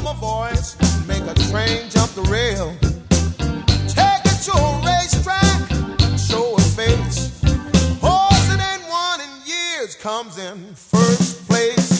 my voice, make a train jump the rail. Take it to a racetrack, show a face. Horse that ain't won in years comes in first place.